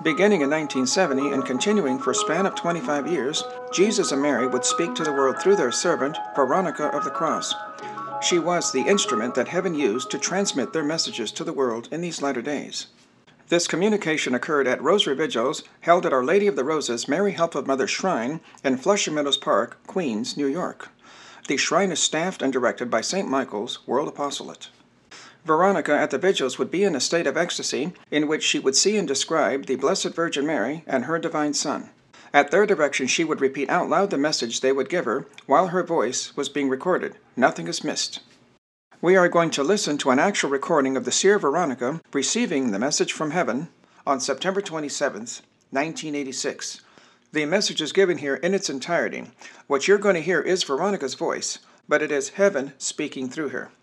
Beginning in 1970 and continuing for a span of 25 years, Jesus and Mary would speak to the world through their servant, Veronica of the Cross. She was the instrument that heaven used to transmit their messages to the world in these latter days. This communication occurred at Rosary Vigils held at Our Lady of the Roses Mary Help of Mother Shrine in Flushing Meadows Park, Queens, New York. The shrine is staffed and directed by St. Michael's World Apostolate. Veronica at the vigils would be in a state of ecstasy in which she would see and describe the Blessed Virgin Mary and her divine Son. At their direction, she would repeat out loud the message they would give her while her voice was being recorded. Nothing is missed. We are going to listen to an actual recording of the Seer Veronica receiving the message from heaven on September 27th, 1986. The message is given here in its entirety. What you're going to hear is Veronica's voice, but it is heaven speaking through her.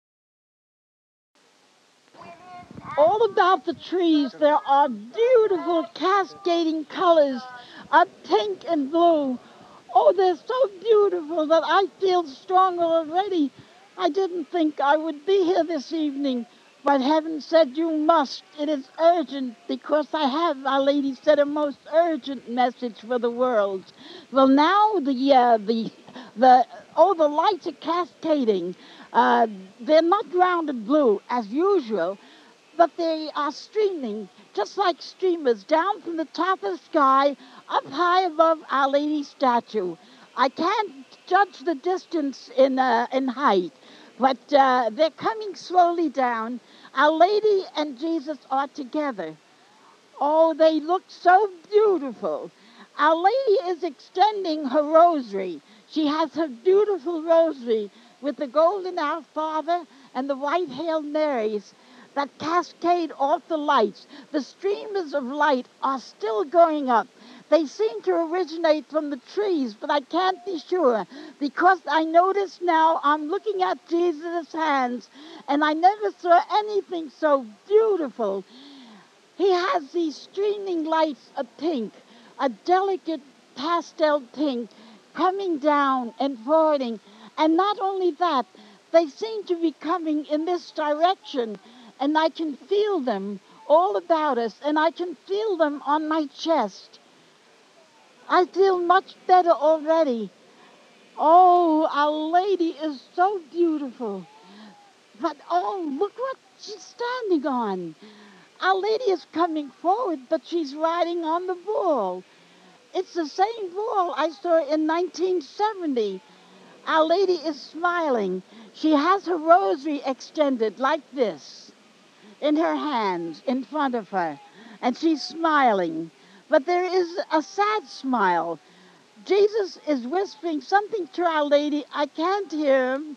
All about the trees, there are beautiful cascading colors of pink and blue. Oh, they're so beautiful that I feel stronger already. I didn't think I would be here this evening, but heaven said you must. It is urgent because I have, Our Lady said, a most urgent message for the world. Well, now the lights are cascading. They're not rounded blue as usual, but they are streaming, just like streamers, down from the top of the sky, up high above Our Lady's statue. I can't judge the distance in height, but they're coming slowly down. Our Lady and Jesus are together. Oh, they look so beautiful. Our Lady is extending her rosary. She has her beautiful rosary with the golden Our Father and the white Hail Marys that cascade off the lights. The streamers of light are still going up. They seem to originate from the trees, but I can't be sure because I notice now I'm looking at Jesus' hands and I never saw anything so beautiful. He has these streaming lights of pink, a delicate pastel pink coming down and forwarding. And not only that, they seem to be coming in this direction. And I can feel them all about us, and I can feel them on my chest. I feel much better already. Oh, Our Lady is so beautiful. But, oh, look what she's standing on. Our Lady is coming forward, but she's riding on the bull. It's the same bull I saw in 1970. Our Lady is smiling. She has her rosary extended like this in her hands in front of her, and she's smiling. But there is a sad smile. Jesus is whispering something to Our Lady. I can't hear him.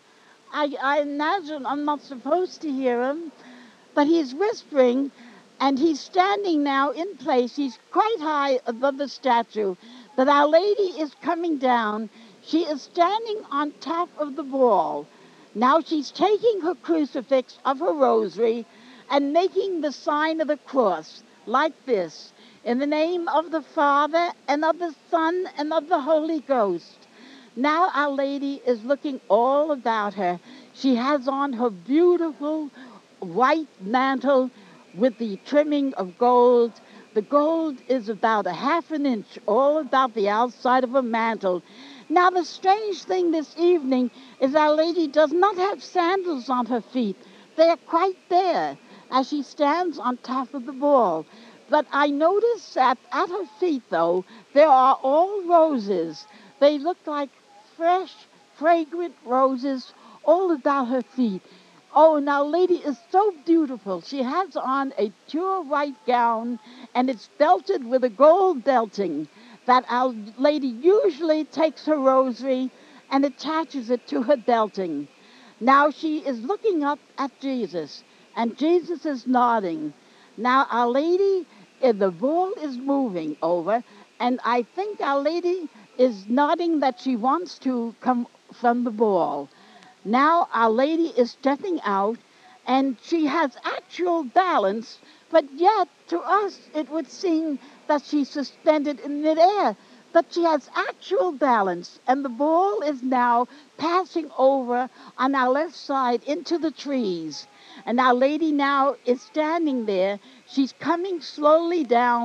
I imagine I'm not supposed to hear him, but he's whispering, and he's standing now in place. He's quite high above the statue, but Our Lady is coming down. She is standing on top of the ball. Now she's taking her crucifix of her rosary and making the sign of the cross like this, in the name of the Father and of the Son and of the Holy Ghost. Now Our Lady is looking all about her. She has on her beautiful white mantle with the trimming of gold. The gold is about a half an inch all about the outside of her mantle. Now the strange thing this evening is Our Lady does not have sandals on her feet. They are quite bare as she stands on top of the ball. But I notice that at her feet, though, there are all roses. They look like fresh, fragrant roses all about her feet. Oh, and Our Lady is so beautiful. She has on a pure white gown, and it's belted with a gold belting that Our Lady usually takes her rosary and attaches it to her belting. Now she is looking up at Jesus, and Jesus is nodding. Now Our Lady, the ball is moving over, and I think Our Lady is nodding that she wants to come from the ball. Now Our Lady is stepping out, and she has actual balance, but yet to us it would seem that she's suspended in midair. But she has actual balance, and the ball is now passing over on our left side into the trees. And Our Lady now is standing there. She's coming slowly down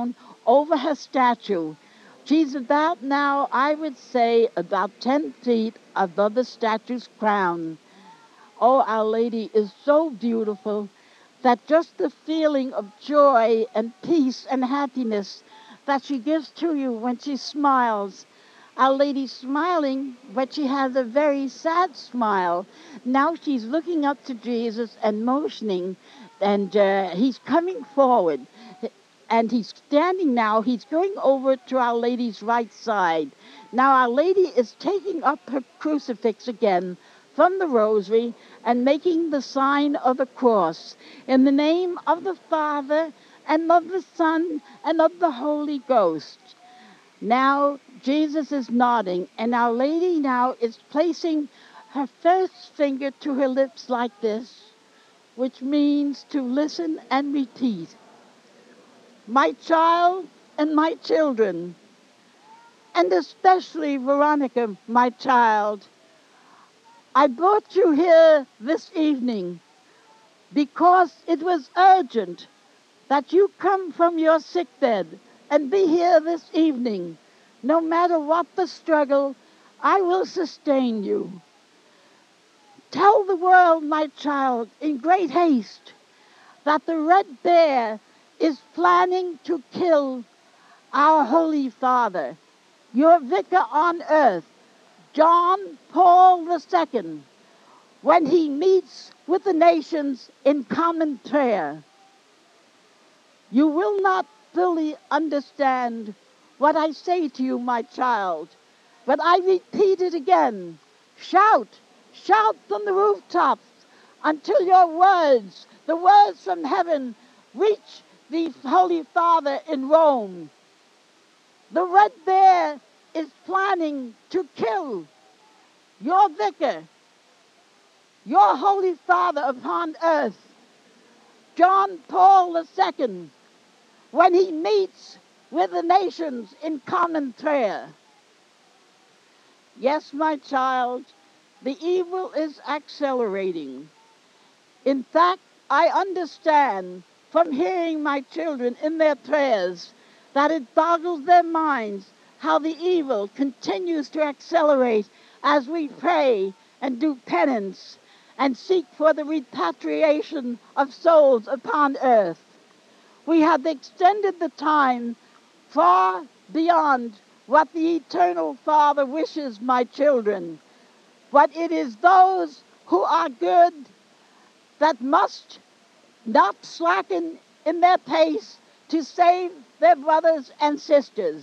over her statue. She's about now, I would say, about 10 feet above the statue's crown. Oh, Our Lady is so beautiful that just the feeling of joy and peace and happiness that she gives to you when she smiles. Our Lady's smiling, but she has a very sad smile. Now she's looking up to Jesus and motioning, and he's coming forward. And he's standing now, he's going over to Our Lady's right side. Now Our Lady is taking up her crucifix again from the rosary and making the sign of the cross in the name of the Father and of the Son and of the Holy Ghost. Now Jesus is nodding, and Our Lady now is placing her first finger to her lips like this, which means to listen and repeat. My child and my children, and especially Veronica, my child, I brought you here this evening because it was urgent that you come from your sickbed and be here this evening. No matter what the struggle, I will sustain you. Tell the world, my child, in great haste, that the Red Bear is planning to kill our Holy Father, your vicar on earth, John Paul II, when he meets with the nations in common prayer. You will not fully understand what I say to you, my child, but I repeat it again. Shout, shout from the rooftops until your words, the words from heaven, reach the Holy Father in Rome. The Red Bear is planning to kill your vicar, your Holy Father upon earth, John Paul II, when he meets with the nations in common prayer. Yes, my child, the evil is accelerating. In fact, I understand from hearing my children in their prayers that it boggles their minds how the evil continues to accelerate as we pray and do penance and seek for the repatriation of souls upon earth. We have extended the time far beyond what the Eternal Father wishes, my children. But it is those who are good that must not slacken in their pace to save their brothers and sisters.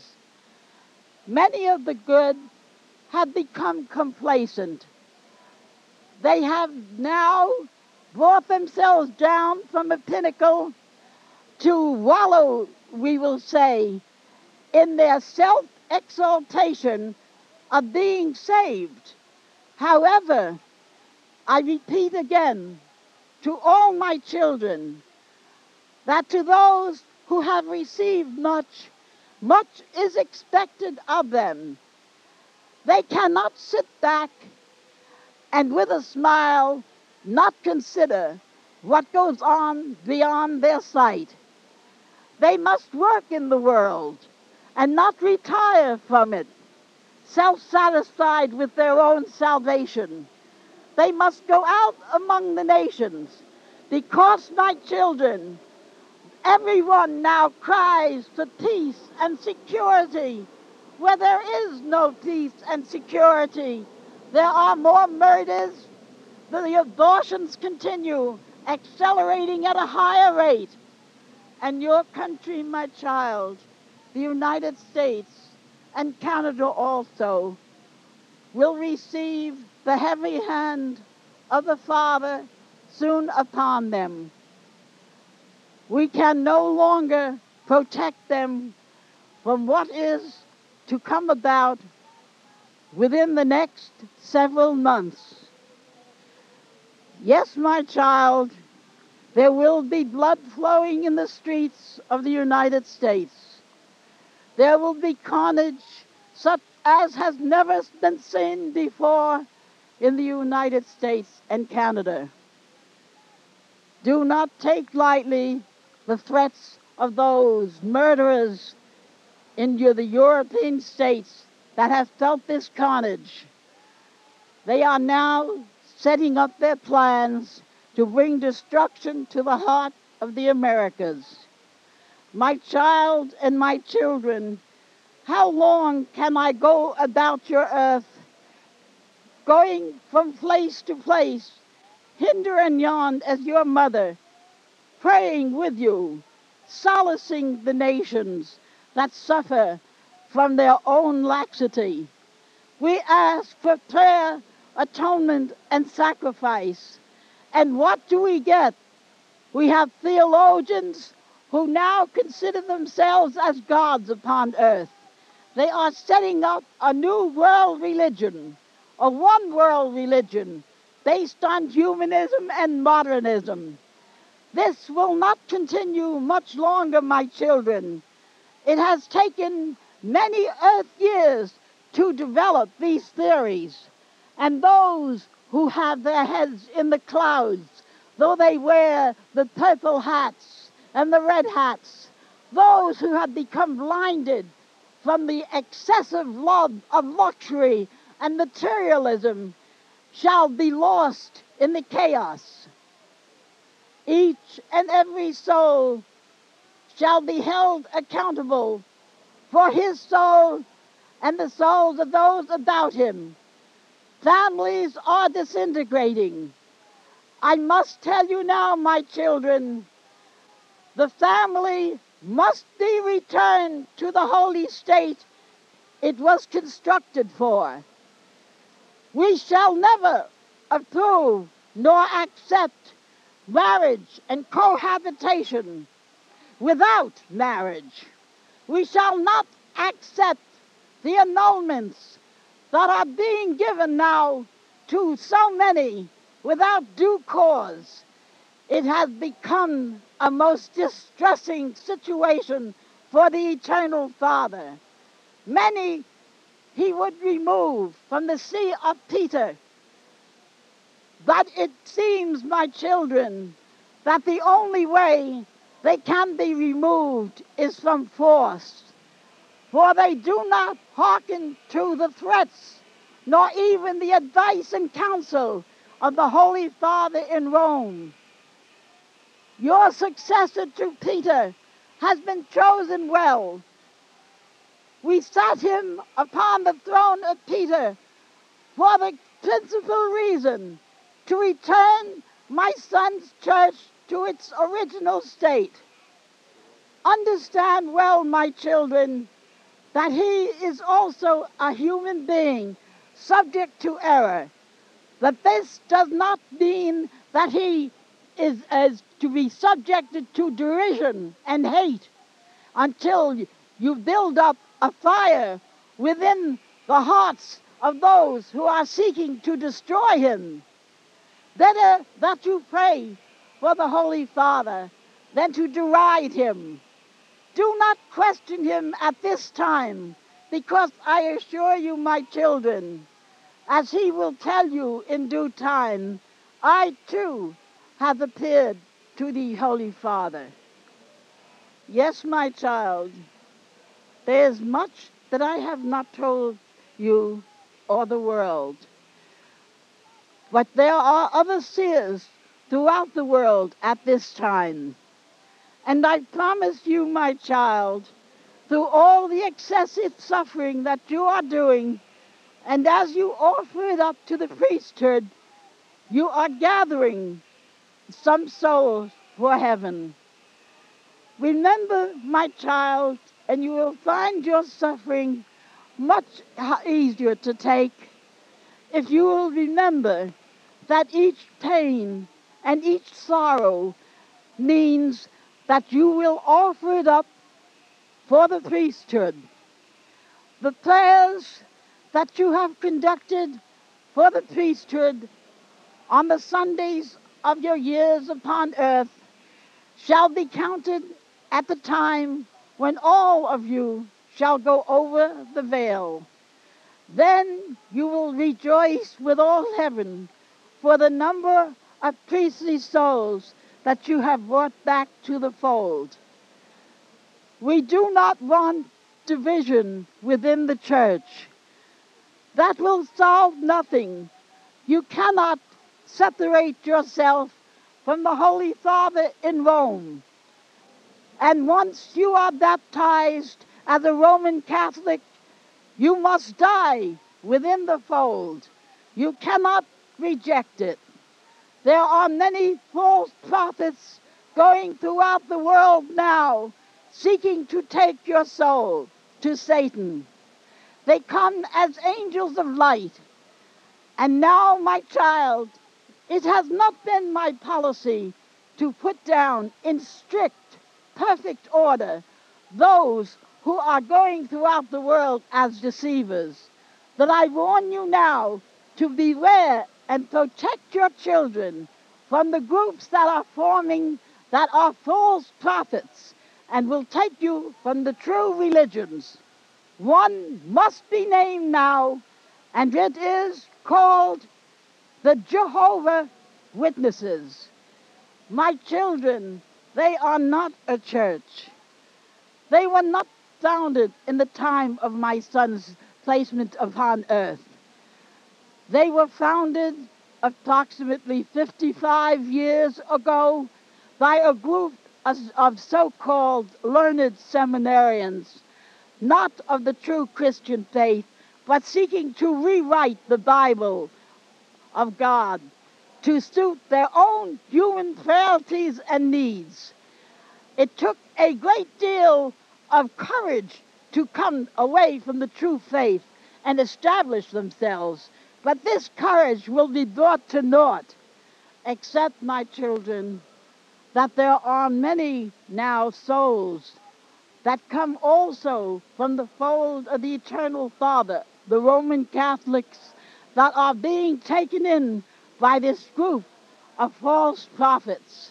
Many of the good have become complacent. They have now brought themselves down from a pinnacle to wallow, we will say, in their self-exaltation of being saved. However, I repeat again to all my children that to those who have received much, much is expected of them. They cannot sit back and with a smile not consider what goes on beyond their sight. They must work in the world and not retire from it, self-satisfied with their own salvation. They must go out among the nations because, my children, everyone now cries for peace and security where there is no peace and security. There are more murders. The abortions continue, accelerating at a higher rate. And your country, my child, the United States and Canada also, will receive the heavy hand of the Father soon upon them. We can no longer protect them from what is to come about within the next several months. Yes, my child, there will be blood flowing in the streets of the United States. There will be carnage such as has never been seen before in the United States and Canada. Do not take lightly the threats of those murderers the European states that have felt this carnage. They are now setting up their plans to bring destruction to the heart of the Americas. My child and my children, how long can I go about your earth, going from place to place, hinder and yon as your mother, praying with you, solacing the nations that suffer from their own laxity? We ask for prayer, atonement, and sacrifice. And what do we get? We have theologians who now consider themselves as gods upon earth. They are setting up a new world religion, a one world religion based on humanism and modernism. This will not continue much longer, my children. It has taken many earth years to develop these theories, and those who have their heads in the clouds, though they wear the purple hats and the red hats, those who have become blinded from the excessive love of luxury and materialism, shall be lost in the chaos. Each and every soul shall be held accountable for his soul and the souls of those about him. Families are disintegrating. I must tell you now, my children, the family must be returned to the holy state it was constructed for. We shall never approve nor accept marriage and cohabitation without marriage. We shall not accept the annulments that are being given now to so many without due cause. It has become a most distressing situation for the Eternal Father. Many he would remove from the see of Peter. But it seems, my children, that the only way they can be removed is from force. For they do not hearken to the threats, nor even the advice and counsel of the Holy Father in Rome. Your successor to Peter has been chosen well. We sat him upon the throne of Peter for the principal reason to return my son's church to its original state. Understand well, my children, that he is also a human being subject to error. But this does not mean that he is to be subjected to derision and hate until you build up a fire within the hearts of those who are seeking to destroy him. Better that you pray for the Holy Father than to deride him. Do not question him at this time, because I assure you, my children, as he will tell you in due time, I too have appeared to the Holy Father. Yes, my child, there is much that I have not told you or the world. But there are other seers throughout the world at this time. And I promise you, my child, through all the excessive suffering that you are doing, and as you offer it up to the priesthood, you are gathering some souls for heaven. Remember, my child, and you will find your suffering much easier to take if you will remember that each pain and each sorrow means that you will offer it up for the priesthood. The prayers that you have conducted for the priesthood on the Sundays of your years upon earth shall be counted at the time when all of you shall go over the veil. Then you will rejoice with all heaven for the number of priestly souls that you have brought back to the fold. We do not want division within the church. That will solve nothing. You cannot separate yourself from the Holy Father in Rome. And once you are baptized as a Roman Catholic, you must die within the fold. You cannot reject it. There are many false prophets going throughout the world now, seeking to take your soul to Satan. They come as angels of light. And now, my child, it has not been my policy to put down in strict, perfect order those who are going throughout the world as deceivers. But I warn you now to beware and protect your children from the groups that are forming, that are false prophets and will take you from the true religions. One must be named now, and it is called the Jehovah Witnesses. My children, they are not a church. They were not founded in the time of my son's placement upon earth. They were founded approximately 55 years ago by a group of so-called learned seminarians, not of the true Christian faith, but seeking to rewrite the Bible of God to suit their own human frailties and needs. It took a great deal of courage to come away from the true faith and establish themselves, but this courage will be brought to naught, except, my children, that there are many now souls that come also from the fold of the Eternal Father, the Roman Catholics, that are being taken in by this group of false prophets.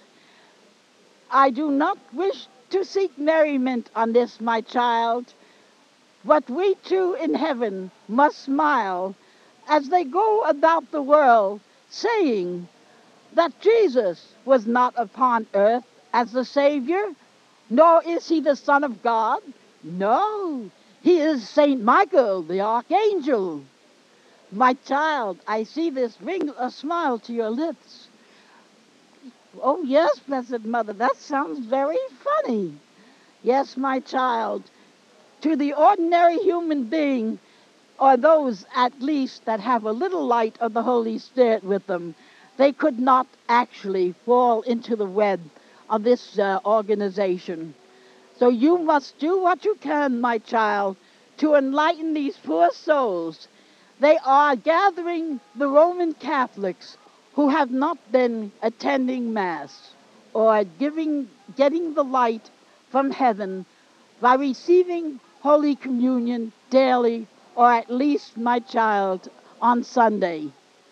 I do not wish to seek merriment on this, my child, but we too in heaven must smile as they go about the world saying that Jesus was not upon earth as the Savior, nor is he the Son of God. No, he is Saint Michael, the Archangel. My child, I see this bring a smile to your lips. Oh yes, Blessed Mother, that sounds very funny. Yes, my child, to the ordinary human being, or those at least that have a little light of the Holy Spirit with them, they could not actually fall into the web of this organization. So you must do what you can, my child, to enlighten these poor souls. They are gathering the Roman Catholics who have not been attending Mass or getting the light from heaven by receiving Holy Communion daily, or at least, my child, on Sunday.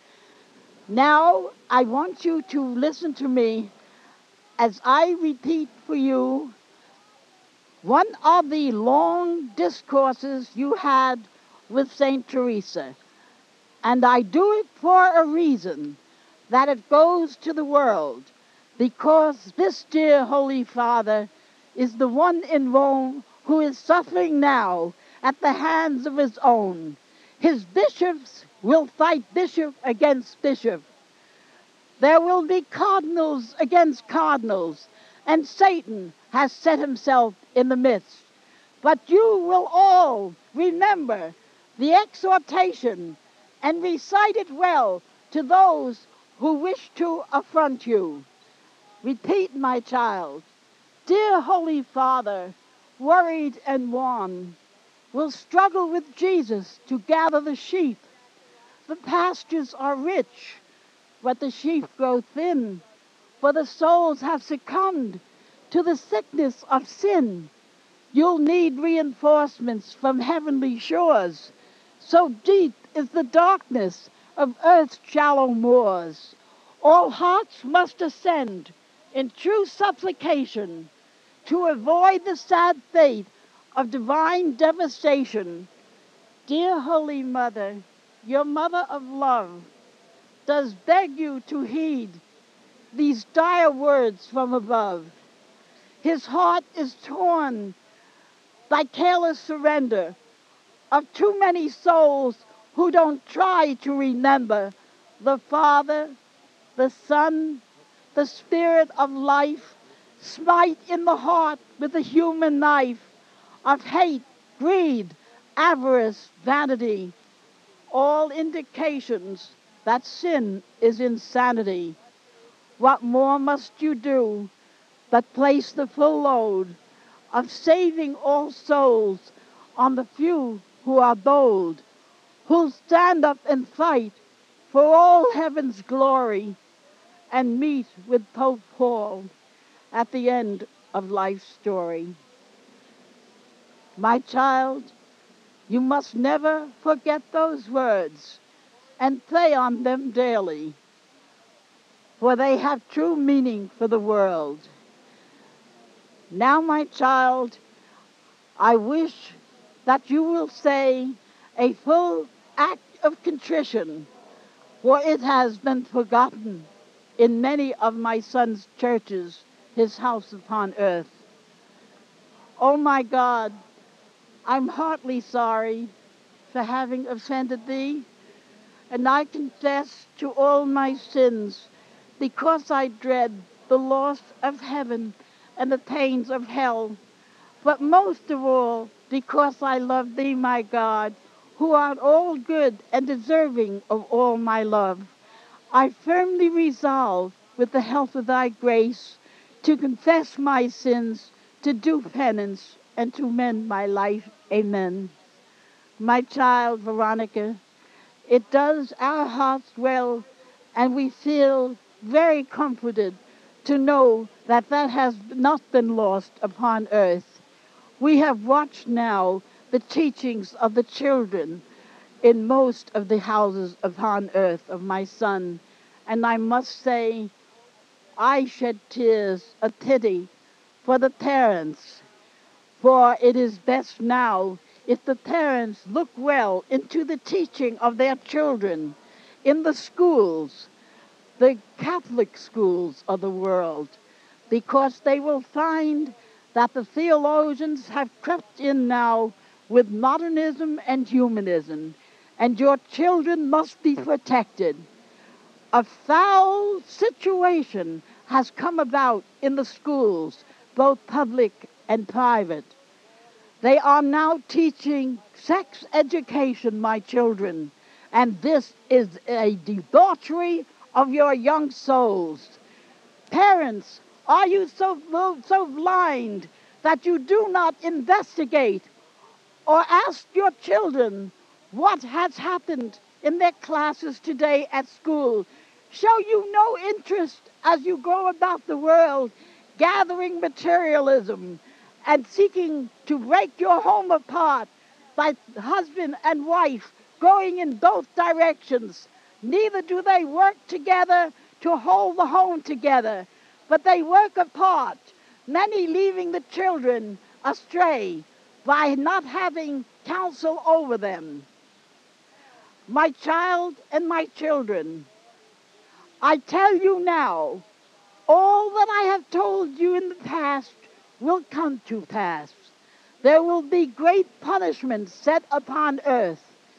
Now, I want you to listen to me as I repeat for you one of the long discourses you had with St. Teresa. And I do it for a reason, that it goes to the world, because this dear Holy Father is the one in Rome who is suffering now at the hands of his own. His bishops will fight bishop against bishop. There will be cardinals against cardinals, and Satan has set himself in the midst. But you will all remember the exhortation and recite it well to those who wish to affront you. Repeat, my child. Dear Holy Father, worried and wan, will struggle with Jesus to gather the sheep. The pastures are rich, but the sheep grow thin, for the souls have succumbed to the sickness of sin. You'll need reinforcements from heavenly shores. So deep is the darkness of earth's shallow moors. All hearts must ascend in true supplication to avoid the sad fate of divine devastation. Dear Holy Mother, your Mother of love, does beg you to heed these dire words from above. His heart is torn. by careless surrender of too many souls who don't try to remember the Father, the Son, the Spirit of life, smite in the heart with the human knife of hate, greed, avarice, vanity, all indications that sin is insanity. What more must you do but place the full load of saving all souls on the few who are bold, who'll stand up and fight for all heaven's glory and meet with Pope Paul at the end of life's story. My child, you must never forget those words and pray on them daily, for they have true meaning for the world. Now, my child, I wish that you will say a full act of contrition, for it has been forgotten in many of my son's churches, his house upon earth. Oh my God, I'm heartily sorry for having offended thee, and I confess to all my sins, because I dread the loss of heaven and the pains of hell, but most of all because I love thee, my God, who art all good and deserving of all my love. I firmly resolve, with the help of thy grace, to confess my sins, to do penance, and to mend my life. Amen. My child, Veronica, it does our hearts well, and we feel very comforted to know that that has not been lost upon earth. We have watched now the teachings of the children in most of the houses upon earth of my son, and I must say I shed tears of pity for the parents, for it is best now if the parents look well into the teaching of their children in the schools, the Catholic schools of the world, because they will find that the theologians have crept in now with modernism and humanism, and your children must be protected. A foul situation has come about in the schools, both public and private. They are now teaching sex education, my children, and this is a debauchery of your young souls. Parents, are you so blind that you do not investigate or ask your children what has happened in their classes today at school? Show you no interest as you go about the world gathering materialism and seeking to break your home apart by husband and wife going in both directions. Neither do they work together to hold the home together, but they work apart, many leaving the children astray by not having counsel over them. My child and my children, I tell you now, all that I have told you in the past will come to pass. There will be great punishment set upon earth.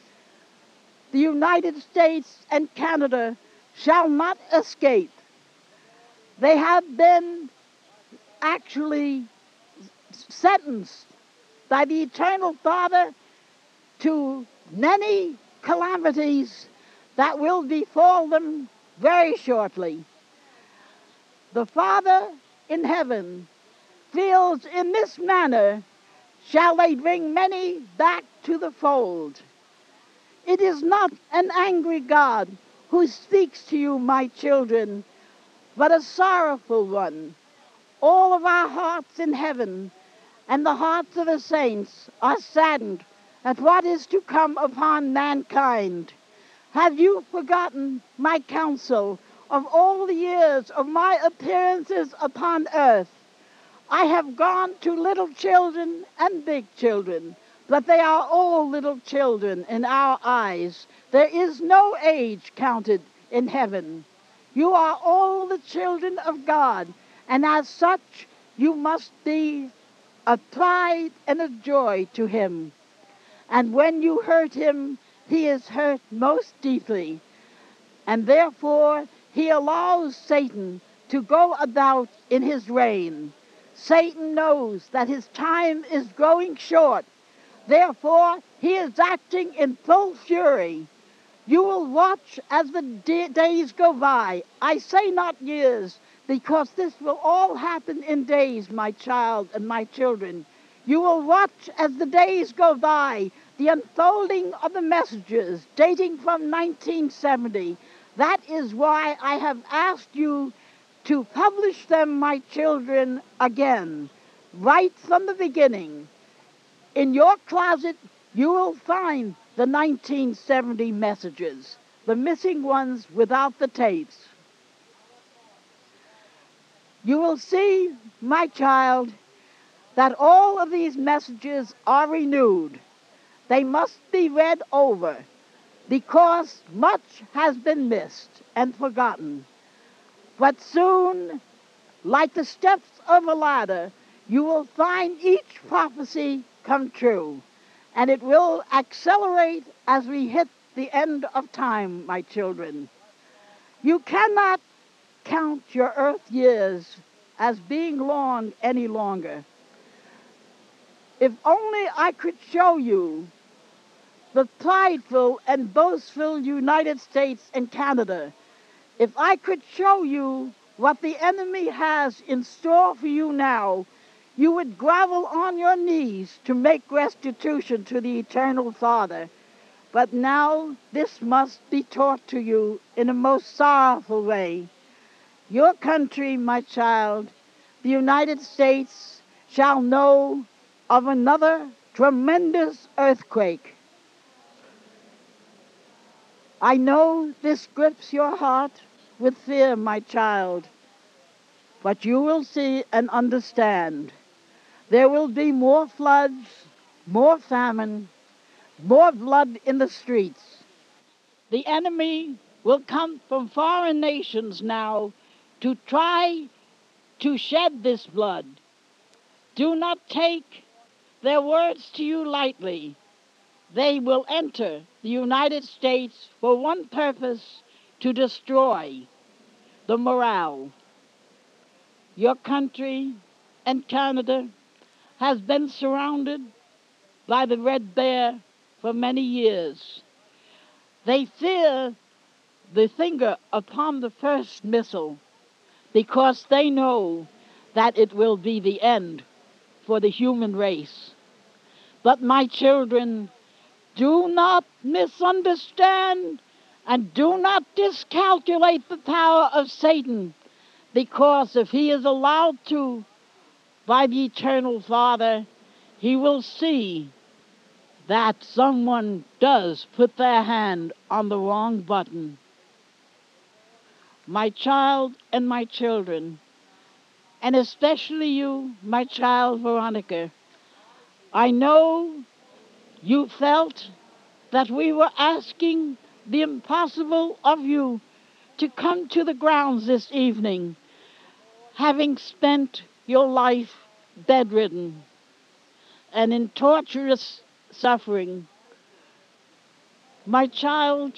The United States and Canada shall not escape. They have been actually sentenced by the Eternal Father to many calamities that will befall them very shortly. The Father in heaven feels in this manner shall they bring many back to the fold. It is not an angry God who speaks to you, my children, but a sorrowful one. All of our hearts in heaven and the hearts of the saints are saddened at what is to come upon mankind. Have you forgotten my counsel of all the years of my appearances upon earth? I have gone to little children and big children, but they are all little children in our eyes. There is no age counted in heaven. You are all the children of God, and as such, you must be a pride and a joy to him. And when you hurt him, he is hurt most deeply. And therefore he allows Satan to go about in his reign. Satan knows that his time is growing short. Therefore he is acting in full fury. You will watch as the days go by. I say not years, because this will all happen in days, my child and my children. You will watch as the days go by, the unfolding of the messages dating from 1970. That is why I have asked you to publish them, my children, again, right from the beginning. In your closet, you will find the 1970 messages, the missing ones without the tapes. You will see, my child, that all of these messages are renewed. They must be read over because much has been missed and forgotten. But soon, like the steps of a ladder, you will find each prophecy come true. And it will accelerate as we hit the end of time, my children. You cannot count your earth years as being long any longer. If only I could show you the prideful and boastful United States and Canada, if I could show you what the enemy has in store for you now, you would grovel on your knees to make restitution to the Eternal Father. But now this must be taught to you in a most sorrowful way. Your country, my child, the United States, shall know of another tremendous earthquake. I know this grips your heart with fear, my child, but you will see and understand. There will be more floods, more famine, more blood in the streets. The enemy will come from foreign nations now to try to shed this blood. Do not take their words to you lightly. They will enter the United States for one purpose: to destroy the morale. Your country and Canada has been surrounded by the Red Bear for many years. They fear the finger upon the first missile because they know that it will be the end for the human race. But my children, do not misunderstand and do not discalculate the power of Satan, because if he is allowed to by the Eternal Father, he will see that someone does put their hand on the wrong button. My child and my children, and especially you, my child Veronica, I know you felt that we were asking the impossible of you to come to the grounds this evening, having spent your life bedridden and in torturous suffering. My child,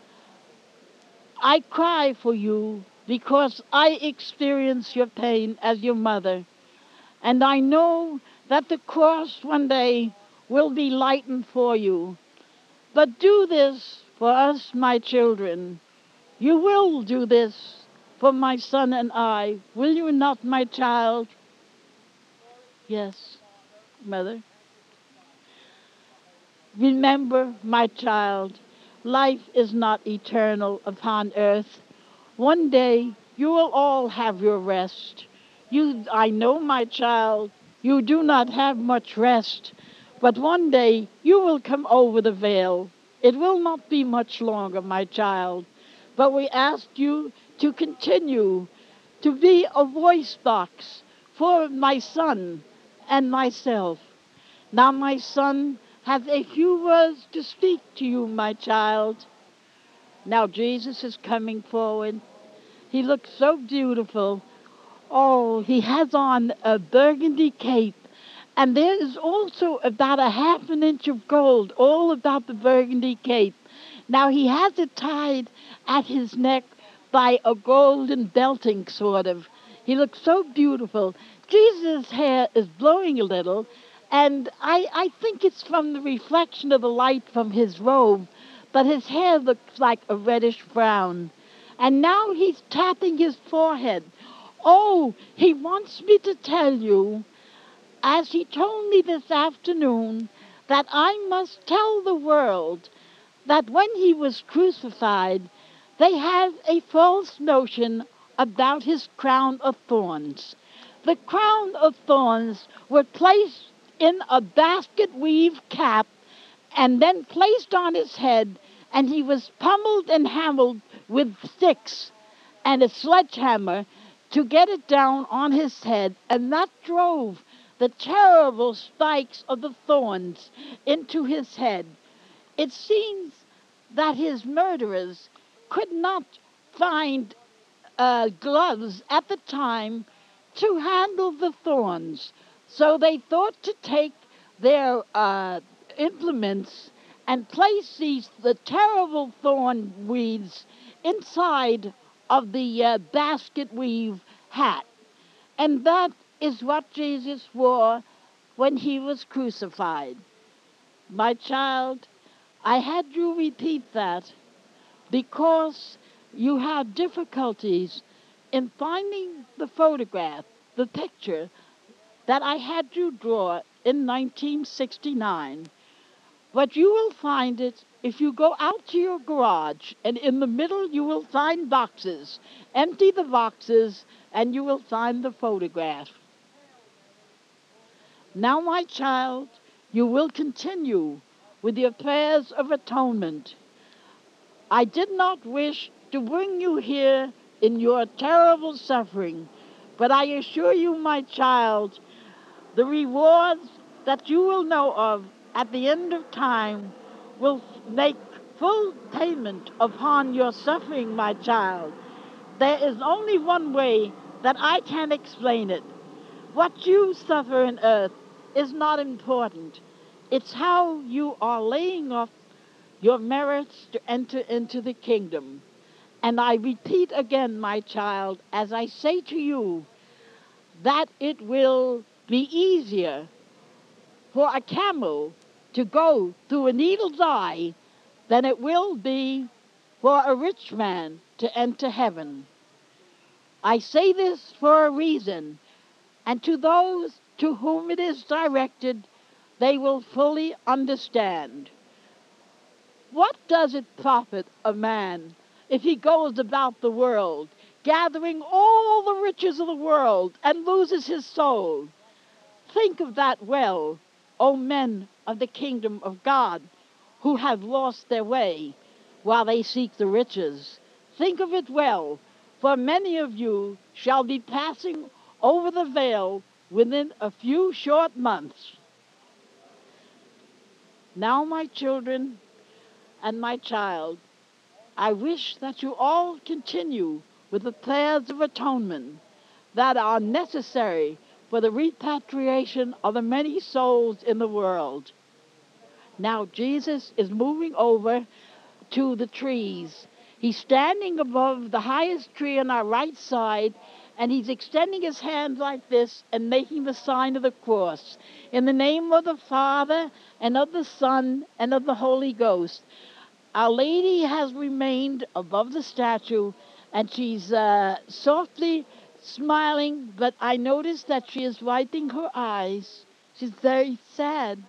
I cry for you because I experience your pain as your mother, and I know that the cross one day will be lightened for you. But do this for us, my children. You will do this for my son and I, will you not, my child? Yes, mother. Remember, my child, life is not eternal upon earth. One day you will all have your rest. I know, my child, you do not have much rest, but one day you will come over the veil. It will not be much longer, my child, but we ask you to continue to be a voice box for my son and myself. Now, my son has a few words to speak to you, my child. Now, Jesus is coming forward. He looks so beautiful. Oh, he has on a burgundy cape And there is also about a half an inch of gold all about the burgundy cape. Now he has it tied at his neck by a golden belting, sort of. He looks so beautiful. Jesus' hair is blowing a little, and I think it's from the reflection of the light from his robe, but his hair looks like a reddish brown. And now he's tapping his forehead. Oh, he wants me to tell you, as he told me this afternoon, that I must tell the world that when he was crucified, they had a false notion about his crown of thorns. The crown of thorns were placed in a basket weave cap and then placed on his head, and he was pummeled and hammered with sticks and a sledgehammer to get it down on his head, and that drove the terrible spikes of the thorns into his head. It seems that his murderers could not find gloves at the time to handle the thorns, so they thought to take their implements and place the terrible thorn weeds inside of the basket weave hat. And that is what Jesus wore when he was crucified. My child, I had you repeat that because you have difficulties in finding the photograph, the picture that I had you draw in 1969. But you will find it if you go out to your garage, and in the middle you will find boxes. Empty the boxes and you will find the photograph. Now, my child, you will continue with your prayers of atonement. I did not wish to bring you here in your terrible suffering, but I assure you, my child, the rewards that you will know of at the end of time will make full payment upon your suffering, my child. There is only one way that I can explain it. What you suffer in earth is not important. It's how you are laying up your merits to enter into the kingdom. And I repeat again, my child, as I say to you, that it will be easier for a camel to go through a needle's eye than it will be for a rich man to enter heaven. I say this for a reason, and to those to whom it is directed, they will fully understand. What does it profit a man if he goes about the world, gathering all the riches of the world, and loses his soul? Think of that well, O men of the kingdom of God, who have lost their way while they seek the riches. Think of it well, for many of you shall be passing over the veil within a few short months. Now, my children and my child, I wish that you all continue with the prayers of atonement that are necessary for the repatriation of the many souls in the world. Now Jesus is moving over to the trees. He's standing above the highest tree on our right side, and he's extending his hand like this and making the sign of the cross. In the name of the Father, and of the Son, and of the Holy Ghost. Our Lady has remained above the statue, and she's softly smiling, but I notice that she is wiping her eyes. She's very sad.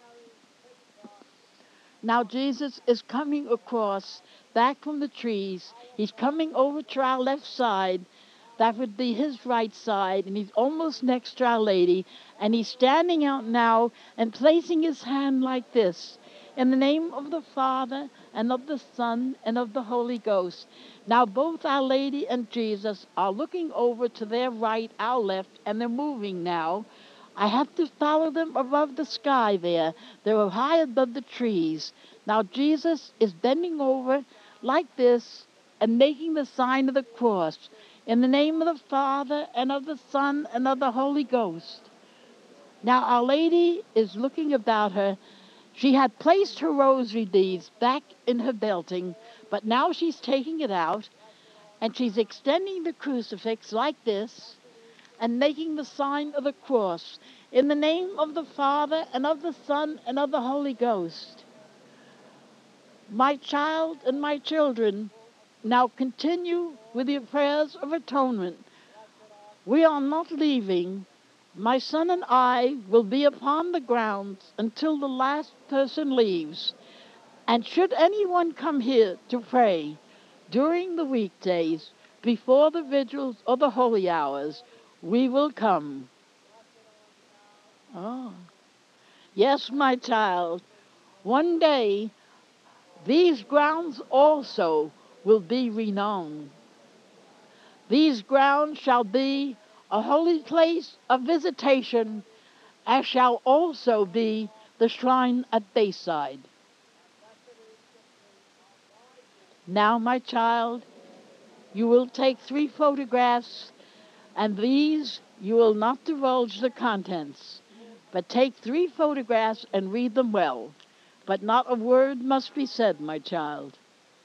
Now Jesus is coming across, back from the trees. He's coming over to our left side. That would be his right side, and he's almost next to Our Lady. And he's standing out now and placing his hand like this. In the name of the Father, and of the Son, and of the Holy Ghost. Now both Our Lady and Jesus are looking over to their right, our left, and they're moving now. I have to follow them above the sky there. They're high above the trees. Now Jesus is bending over like this and making the sign of the cross. In the name of the Father, and of the Son, and of the Holy Ghost. Now Our Lady is looking about her. She had placed her rosary beads back in her belting, but now she's taking it out, and she's extending the crucifix like this and making the sign of the cross in the name of the Father and of the Son and of the Holy Ghost. My child and my children, now continue with your prayers of atonement. We are not leaving. My son and I will be upon the grounds until the last person leaves. And should anyone come here to pray during the weekdays, before the vigils or the holy hours, we will come. Oh, yes, my child. One day, these grounds also will be renowned. These grounds shall be a holy place of visitation, as shall also be the shrine at Bayside. Now, my child, you will take 3 photographs, and these you will not divulge the contents, but take 3 photographs and read them well. But not a word must be said, my child.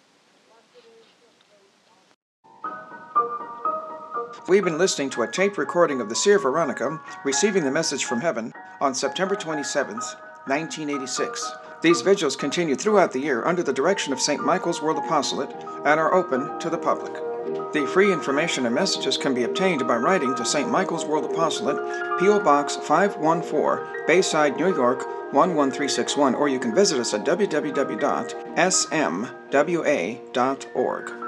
We've been listening to a taped recording of the Seer Veronica receiving the message from heaven on September 27th, 1986. These vigils continue throughout the year under the direction of St. Michael's World Apostolate and are open to the public. The free information and messages can be obtained by writing to St. Michael's World Apostolate, P.O. Box 514, Bayside, New York 11361, or you can visit us at www.smwa.org.